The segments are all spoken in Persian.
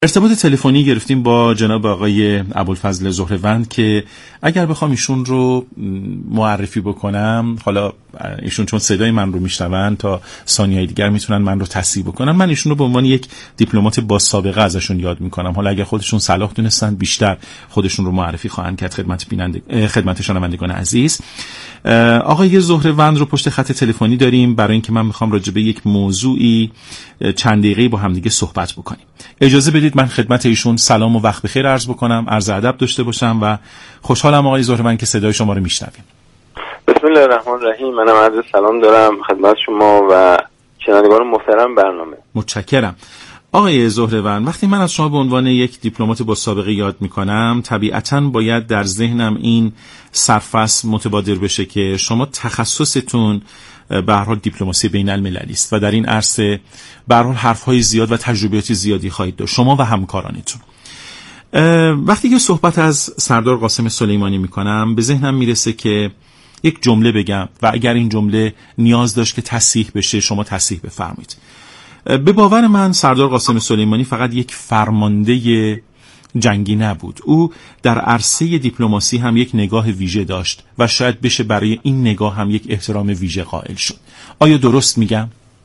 ارتباط تلفنی گرفتیم با جناب آقای ابوالفضل زهره‌وند که اگر بخوام ایشون رو معرفی بکنم، حالا ایشون چون صدای من رو میشنون تا ثانیه‌های دیگر میتونن من رو تصحیح بکنن، من ایشون رو به عنوان یک دیپلمات با سابقه ازشون یاد میکنم. حالا اگر خودشون صلاح دونستن بیشتر خودشون رو معرفی خواهند کرد خدمت شنوندگان عزیز. آقای زهره‌وند رو پشت خط تلفنی داریم برای اینکه من میخوام راجع به یک موضوعی چند دقیقه‌ای با هم دیگه صحبت بکنیم. اجازه بدید من خدمت ایشون سلام و وقت بخیر عرض بکنم، عرض ادب داشته باشم و خوشحالم آقای زهره‌وند که صدای شما رو میشنویم. بسم الله الرحمن الرحیم. منم عرض سلام دارم خدمت شما و شنوندگان محترم برنامه. متشکرم. آقای زهره‌وند، وقتی من از شما به عنوان یک دیپلمات با سابقه یاد میکنم، طبیعتاً باید در ذهنم این سرفصل متبادر بشه که شما تخصصتون به هر حال دیپلماسی بین المللی است و در این عرصه به هر حال حرف‌های زیاد و تجربیات زیادی خواهید داشت شما و همکارانتون. وقتی که صحبت از سردار قاسم سلیمانی میکنم به ذهنم میرسه که یک جمله بگم و اگر این جمله نیاز داشت که تصحیح بشه شما تصحیح بفرمایید. به باور من سردار قاسم سلیمانی فقط یک فرمانده جنگی نبود، او در عرصه دیپلماسی هم یک نگاه ویژه داشت و شاید بشه برای این نگاه هم یک احترام ویژه قائل شد. آیا درست میگم؟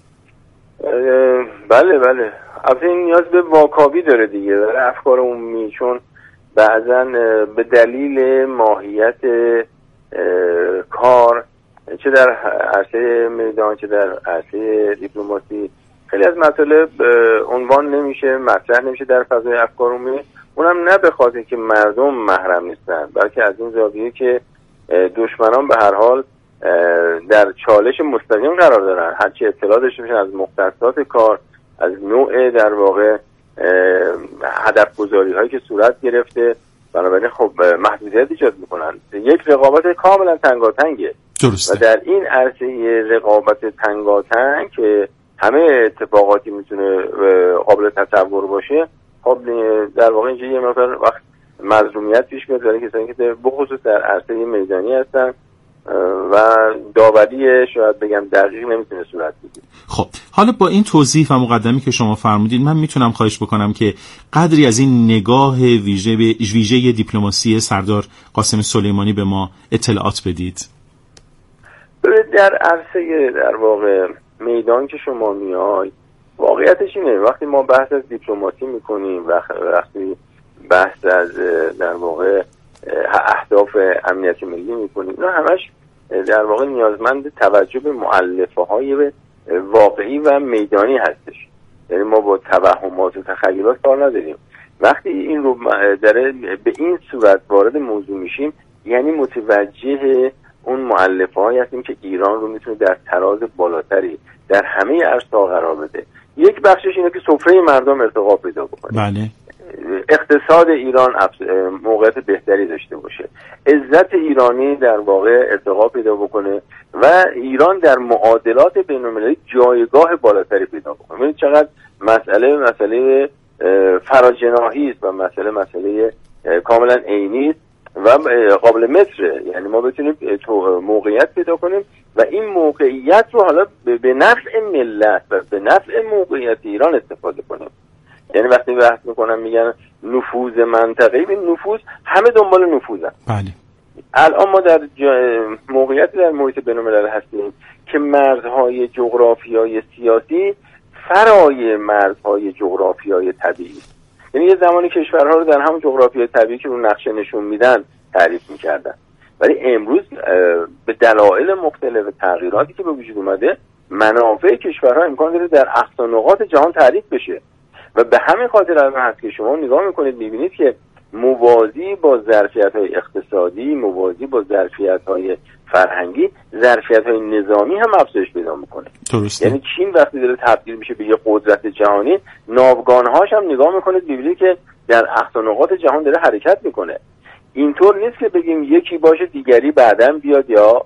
بله. البته این نیاز به واکاوی داره دیگه، داره افکار عمومی، چون بعضا به دلیل ماهیت کار چه در عرصه میدان چه در عرصه دیپلماسی خیلی از مطالب عنوان نمیشه، مطرح نمیشه در فضای افکار عمومی. اونم نه به خاطر که مردم محرم نیستن، بلکه از این زاویه که دشمنان به هر حال در چالش مستقیم قرار دارن. هرچی اطلاع داشته باشن از مختصات کار، از نوع در واقع هدف گذاری هایی که صورت گرفته، بنابراین خب محدودیت ایجاد میکنن. یک رقابت کاملا تنگاتنگه. درسته. و در این عرصه رقابت تنگاتنگ که همه اتفاقاتی میتونه قابل تصور باشه، خب در واقع اینجا یه مقدار وقت مظلومیت پیش میاد برای کسانی که بخصوص در عرصه میدانی هستن و داوری شاید بگم دقیق نمیتونه صورت بگیره. خب حالا با این توضیح و مقدمی که شما فرمودید من میتونم خواهش بکنم که قدری از این نگاه ویژه دیپلماسی سردار قاسم سلیمانی به ما اطلاعات بدید. در عرصه در واقع میدان که شما میای، واقعیتش اینه وقتی ما بحث از دیپلماسی میکنیم، وقتی بحث از در واقع اهداف امنیت ملی میکنیم، اینا همش در واقع نیازمند توجه به مؤلفه‌های واقعی و میدانی هستش. یعنی ما با توهمات و تخیلات کار نداریم. وقتی این رو به این صورت وارد موضوع میشیم، یعنی متوجه اون مؤلفه‌هایی هستیم که ایران رو میتونه در تراز بالاتری در همه عرصه‌ها قرار بده. یک بخشش اینه که سفره مردم ارتقا پیدا بکنه. بله. اقتصاد ایران موقعیت بهتری داشته باشه، عزت ایرانی در واقع ارتقا پیدا بکنه و ایران در معادلات بین‌المللی جایگاه بالاتری پیدا بکنه. ببینید چقدر مسئله فراجناحی است و مسئله کاملا عینی است و قابل مصره. یعنی ما بتونیم موقعیت پیدا کنیم و این موقعیت رو حالا به نفع ملت و به نفع موقعیت ایران استفاده کنیم. یعنی وقتی بحث میکنم میگن نفوذ منطقه‌ای، به نفوذ همه دنبال نفوذن. بله. الان ما در موقعیتی در محیط بین‌المللی هستیم که مرزهای جغرافیایی سیاسی فرای مرزهای جغرافیایی طبیعی. یعنی یه زمانی کشورها رو در همون جغرافیای طبیعی که رو نقشه نشون میدن تعریف میکردن، ولی امروز به دلایل مختلف تغییراتی که به وجود اومده منافع کشورها امکان داره در اقصا نقاط جهان تعریف بشه و به همین خاطر هم هست که شما نگاه میکنید میبینید که موازی با ظرفیت‌های اقتصادی، موازی با ظرفیت‌های فرهنگی، ظرفیت‌های نظامی هم افزایش پیدا میکنه. درسته. یعنی چین وقتی داره تبدیل میشه به یه قدرت جهانی، ناوگان‌هاش هم نگاه میکنید میبینید که در اقصا نقاط جهان داره حرکت میکنه. اینطور نیست که بگیم یکی باشه دیگری بعداً بیاد یا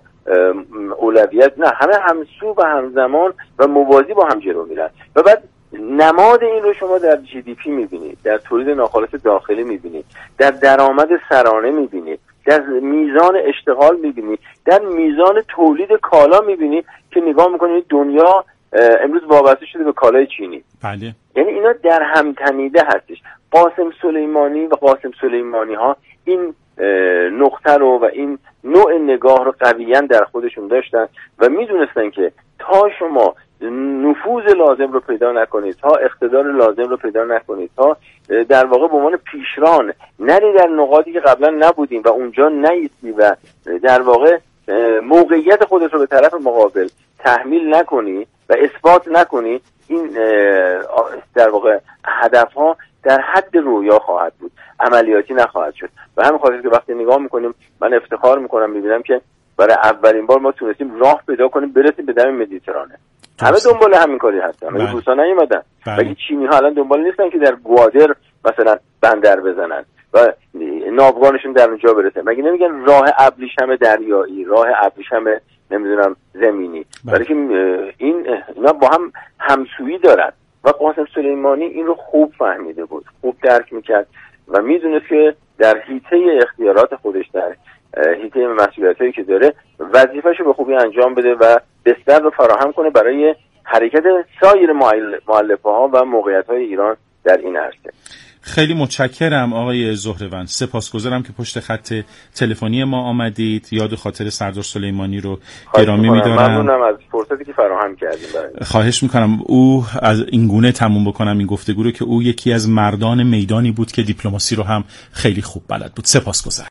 اولویت، نه، همه همسو و همزمان و موازی با هم جلو میرن. و بعد نماد این رو شما در جی دی پی میبینید، در تولید ناخالص داخلی میبینید، در درآمد سرانه میبینید، در میزان اشتغال میبینید، در میزان تولید کالا میبینید که نگاه میکنید دنیا امروز وابسته شده به کالای چینی. بله. یعنی اینا در هم تنیده هستش. قاسم سلیمانی و قاسم سلیمانی ها این نقطه رو و این نوع نگاه رو قویاً در خودشون داشتن و میدونستن که تا شما نفوذ لازم رو پیدا نکنید، تا اقتدار لازم رو پیدا نکنید، تا در واقع به عنوان پیشران نری در نقاطی که قبلا نبودیم و اونجا نیستی و در واقع موقعیت خودت رو به طرف مقابل تحمیل نکنی و اثبات نکنی، این در واقع هدفها در حد رویا خواهد بود، عملیاتی نخواهد شد. و همین خاطر که وقتی نگاه میکنیم من افتخار میکنم میبینم که برای اولین بار ما تونستیم راه پیدا کنیم برسیم به دم مدیترانه. همه دنبال همین کاری هستن. مگه روسا نیومدن؟ مگه چینی ها الان دنبال نیستن که در گوادر مثلا بندر بزنن و ناوگانشون در اونجا برسه؟ مگه نمیگن راه ابریشم دریایی، راه ابریشم نمیدونم زمینی؟ برای که اینا با هم همسویی دارن و قاسم سلیمانی این رو خوب فهمیده بود، خوب درک میکرد و میدونست که در حیطه اختیارات خودش، در حیطه مسئولیتایی که داره، وظیفه‌شو به خوبی انجام بده و بستر رو فراهم کنه برای حرکت سایر مؤلفه‌ها و موقعیت‌های ایران در این عرصه. خیلی متشکرم آقای زهروند، سپاسگزارم که پشت خط تلفنی ما آمدید. یاد خاطر سردار سلیمانی رو گرامی می‌دارم. ممنونم از فرصتی که فراهم کردید. خواهش می‌کنم او از این گونه تموم بکنم این گفتگو رو که او یکی از مردان میدانی بود که دیپلماسی رو هم خیلی خوب بلد بود. سپاسگزارم.